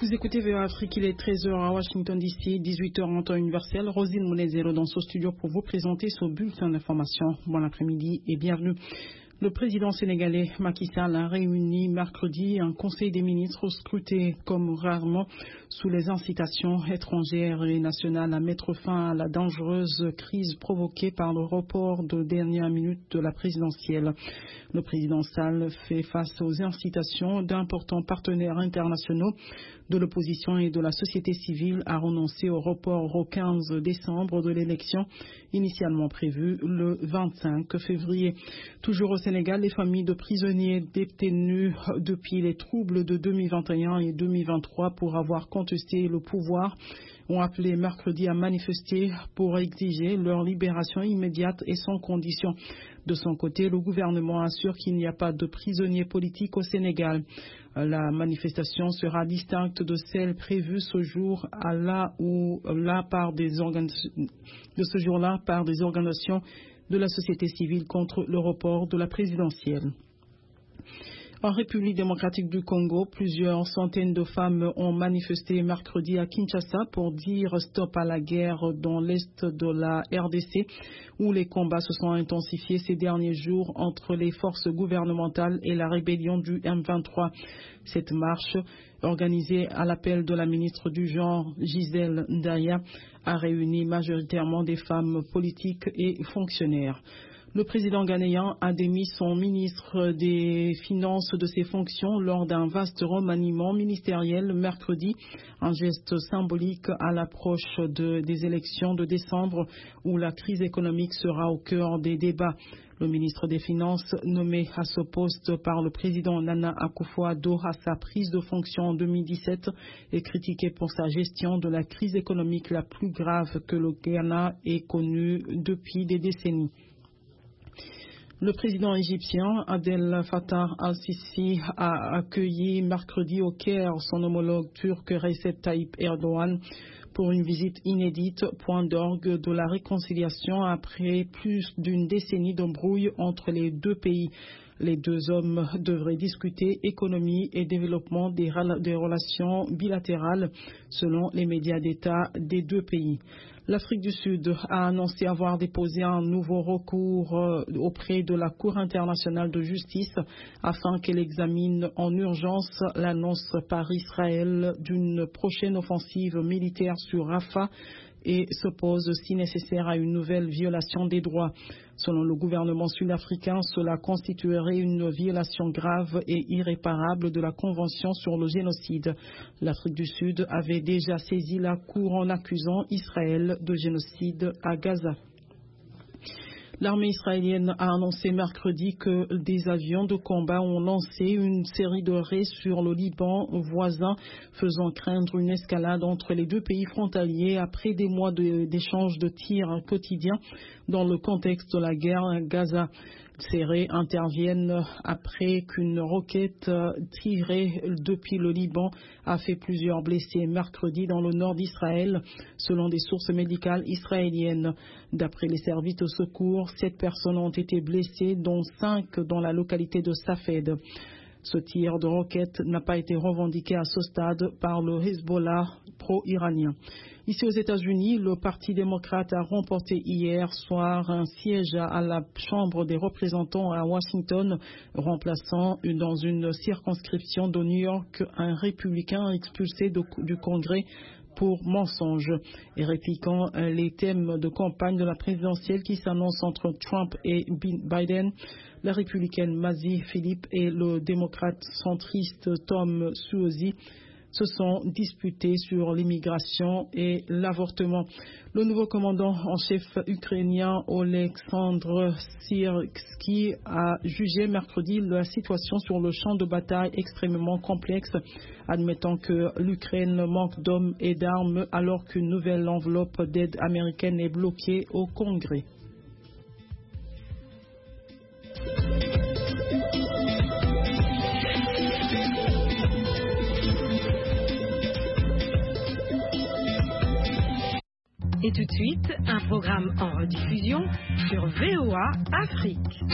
Vous écoutez VOA Afrique, il est 13h à Washington DC, 18h en temps universel. Rosine Mounezero dans ce studio pour vous présenter ce bulletin d'information. Bon après-midi et bienvenue. Le président sénégalais Macky Sall a réuni mercredi un conseil des ministres scruté comme rarement sous les incitations étrangères et nationales à mettre fin à la dangereuse crise provoquée par le report de dernière minute de la présidentielle. Le président Sall fait face aux incitations d'importants partenaires internationaux de l'opposition et de la société civile à renoncer au report au 15 décembre de l'élection initialement prévue le 25 février. Toujours au Sénégal, les familles de prisonniers détenus depuis les troubles de 2021 et 2023 pour avoir contesté le pouvoir ont appelé mercredi à manifester pour exiger leur libération immédiate et sans condition. De son côté, le gouvernement assure qu'il n'y a pas de prisonniers politiques au Sénégal. La manifestation sera distincte de celle prévue ce jour par des organisations de la société civile contre le report de la présidentielle. En République démocratique du Congo, plusieurs centaines de femmes ont manifesté mercredi à Kinshasa pour dire stop à la guerre dans l'est de la RDC, où les combats se sont intensifiés ces derniers jours entre les forces gouvernementales et la rébellion du M23. Cette marche, organisée à l'appel de la ministre du Genre, Gisèle Ndaya, a réuni majoritairement des femmes politiques et fonctionnaires. Le président ghanéen a démis son ministre des Finances de ses fonctions lors d'un vaste remaniement ministériel mercredi, un geste symbolique à l'approche des élections de décembre où la crise économique sera au cœur des débats. Le ministre des Finances, nommé à ce poste par le président Nana Akufo-Addo à sa prise de fonction en 2017, est critiqué pour sa gestion de la crise économique la plus grave que le Ghana ait connue depuis des décennies. Le président égyptien Abdel Fattah al-Sisi a accueilli mercredi au Caire son homologue turc Recep Tayyip Erdogan pour une visite inédite, point d'orgue de la réconciliation après plus d'une décennie d'embrouilles entre les deux pays. Les deux hommes devraient discuter économie et développement des relations bilatérales selon les médias d'État des deux pays. L'Afrique du Sud a annoncé avoir déposé un nouveau recours auprès de la Cour internationale de justice afin qu'elle examine en urgence l'annonce par Israël d'une prochaine offensive militaire sur Rafah et s'oppose si nécessaire à une nouvelle violation des droits. Selon le gouvernement sud-africain, cela constituerait une violation grave et irréparable de la Convention sur le génocide. L'Afrique du Sud avait déjà saisi la Cour en accusant Israël de génocide à Gaza. L'armée israélienne a annoncé mercredi que des avions de combat ont lancé une série de raids sur le Liban voisin, faisant craindre une escalade entre les deux pays frontaliers après des mois d'échanges de tirs quotidiens dans le contexte de la guerre à Gaza. Ces raids interviennent après qu'une roquette tirée depuis le Liban a fait plusieurs blessés mercredi dans le nord d'Israël, selon des sources médicales israéliennes. D'après les services de secours, 7 personnes ont été blessées, dont 5 dans la localité de Safed. Ce tir de roquette n'a pas été revendiqué à ce stade par le Hezbollah pro-iranien. Ici aux États-Unis, le Parti démocrate a remporté hier soir un siège à la Chambre des représentants à Washington, remplaçant dans une circonscription de New York un républicain expulsé du Congrès pour mensonge et répliquant les thèmes de campagne de la présidentielle qui s'annoncent entre Trump et Biden. La républicaine Mazie Philippe et le démocrate centriste Tom Suozzi se sont disputés sur l'immigration et l'avortement. Le nouveau commandant en chef ukrainien Oleksandr Syrskyi a jugé mercredi la situation sur le champ de bataille extrêmement complexe, admettant que l'Ukraine manque d'hommes et d'armes alors qu'une nouvelle enveloppe d'aide américaine est bloquée au Congrès. Et tout de suite, un programme en rediffusion sur VOA Afrique.